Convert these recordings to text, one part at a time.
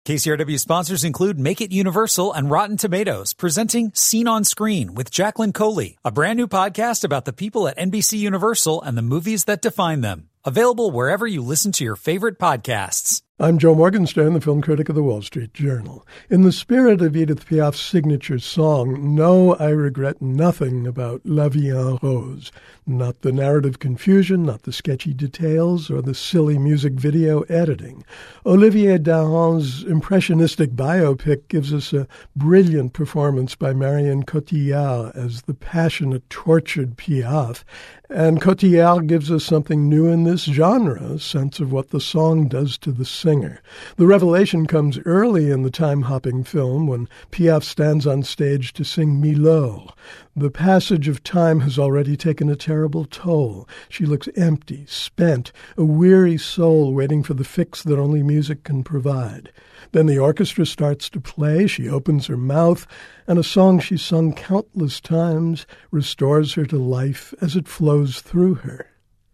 KCRW sponsors include Make It Universal and Rotten Tomatoes, presenting Scene on Screen with Jacqueline Coley, a brand new podcast about the people at NBC Universal and the movies that define them. Available wherever you listen to your favorite podcasts. I'm Joe Morgenstern, the film critic of the Wall Street Journal. In the spirit of Edith Piaf's signature song, no, I regret nothing about La Vie en Rose. Not the narrative confusion, not the sketchy details, or the silly music video editing. Olivier Dahan's impressionistic biopic gives us a brilliant performance by Marion Cotillard as the passionate, tortured Piaf, and Cotillard gives us something new in this genre, a sense of what the song does to the singer. The revelation comes early in the time-hopping film when Piaf stands on stage to sing Milor. The passage of time has already taken a terrible toll. She looks empty, spent, a weary soul waiting for the fix that only music can provide. Then the orchestra starts to play, she opens her mouth, and a song she's sung countless times restores her to life as it flows through her.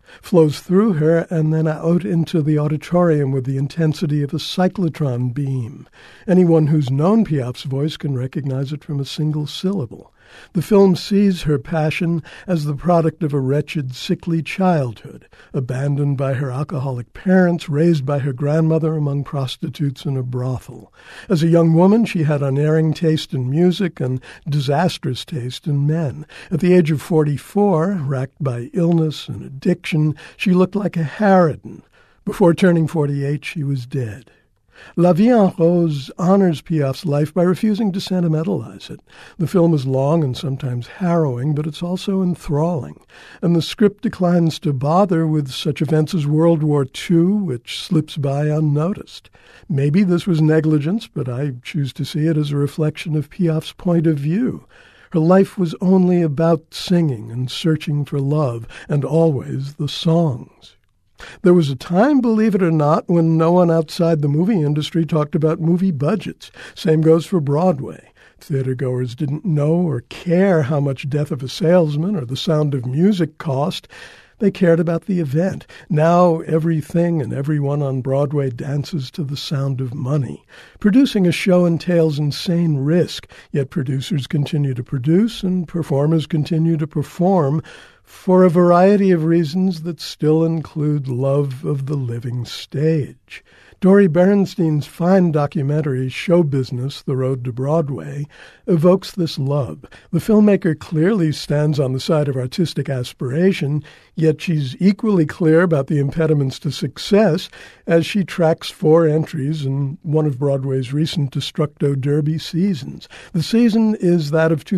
And then out into the auditorium with the intensity of a cyclotron beam. Anyone who's known Piaf's voice can recognize it from a single syllable. The film sees her passion as the product of a wretched, sickly childhood, abandoned by her alcoholic parents, raised by her grandmother among prostitutes in a brothel. As a young woman, she had unerring taste in music and disastrous taste in men. At the age of 44, racked by illness and addiction, she looked like a harridan. Before turning 48, she was dead. La Vie en Rose honors Piaf's life by refusing to sentimentalize it. The film is long and sometimes harrowing, but it's also enthralling. And the script declines to bother with such events as World War II, which slips by unnoticed. Maybe this was negligence, but I choose to see it as a reflection of Piaf's point of view. Her life was only about singing and searching for love, and always the songs. There was a time, believe it or not, when no one outside the movie industry talked about movie budgets. Same goes for Broadway. Theatergoers didn't know or care how much Death of a Salesman or The Sound of Music cost. They cared about the event. Now everything and everyone on Broadway dances to the sound of money. Producing a show entails insane risk, yet producers continue to produce and performers continue to perform for a variety of reasons that still include love of the living stage. Dori Berinstein's fine documentary, Show Business, The Road to Broadway, evokes this love. The filmmaker clearly stands on the side of artistic aspiration, yet she's equally clear about the impediments to success as she tracks 4 entries in one of Broadway's recent Destructo Derby seasons. The season is that of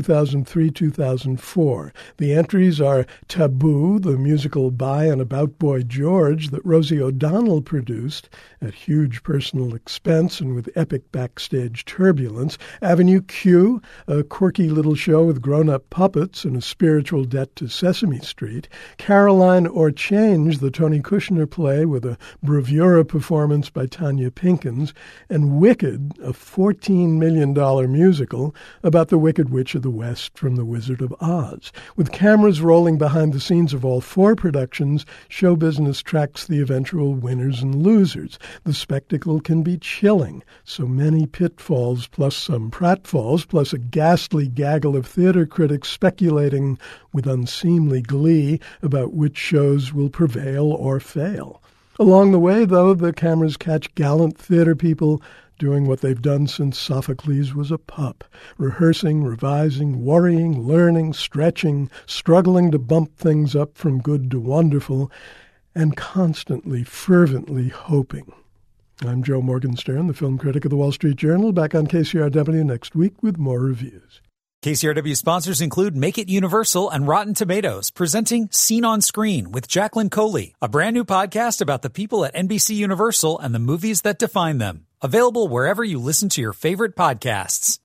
2003-2004. The entries are Taboo, the musical by and about Boy George that Rosie O'Donnell produced at huge personal expense and with epic backstage turbulence, Avenue Q, a quirky little show with grown-up puppets and a spiritual debt to Sesame Street, Caroline or Change, the Tony Kushner play with a bravura performance by Tanya Pinkins, and Wicked, a $14 million musical about the Wicked Witch of the West from The Wizard of Oz. With cameras rolling behind the scenes of all 4 productions, Show Business tracks the eventual winners and losers. The spectacle can be chilling. So many pitfalls, plus some pratfalls, plus a ghastly gaggle of theater critics speculating with unseemly glee about which shows will prevail or fail. Along the way, though, the cameras catch gallant theater people doing what they've done since Sophocles was a pup, rehearsing, revising, worrying, learning, stretching, struggling to bump things up from good to wonderful, and constantly, fervently hoping. I'm Joe Morgenstern, the film critic of the Wall Street Journal, back on KCRW next week with more reviews. KCRW sponsors include Make It Universal and Rotten Tomatoes, presenting Scene on Screen with Jacqueline Coley, a brand new podcast about the people at NBC Universal and the movies that define them. Available wherever you listen to your favorite podcasts.